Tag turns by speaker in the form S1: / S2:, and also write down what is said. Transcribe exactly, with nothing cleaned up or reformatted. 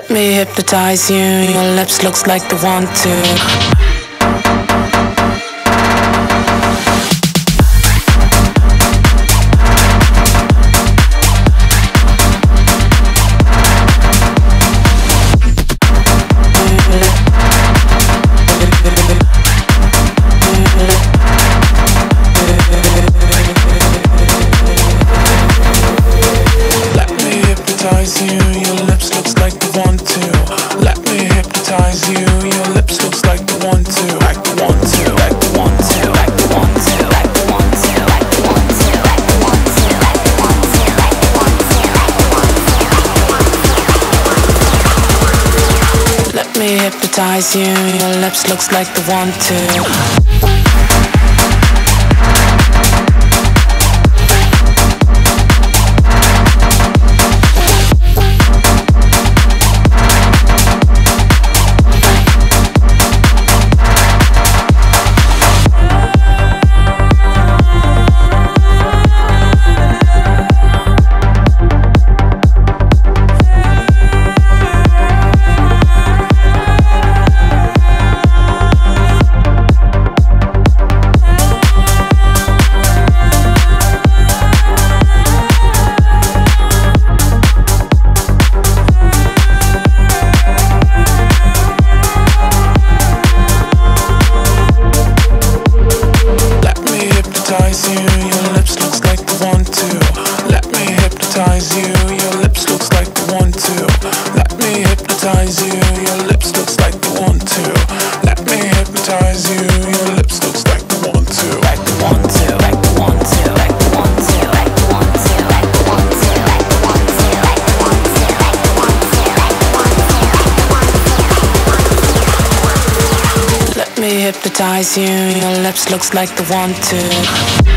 S1: Let me hypnotize you. Your lips looks like the one to.
S2: You, your lips looks like the one to. Let me hypnotize you. Your lips looks like the one to. Like the one to. Like the one to. Like the one to. Like the one to. Like the one to. Like the one to. Like the one to. Like the one to. Like the one to. Let me hypnotize you. Your lips looks like the one to. You, your lips looks like the one to. Let me hypnotize you. Your lips looks like the one to. Let me hypnotize you. Your lips looks like the one to. Let me hypnotize you. Your lips looks like the one to. Like the one to. Like the one to. Like the one to. Like the one to. Like the one to. Like the one to. Like the one to. Like the one to. Like the one to. Let me hypnotize you. Your lips looks like the one to.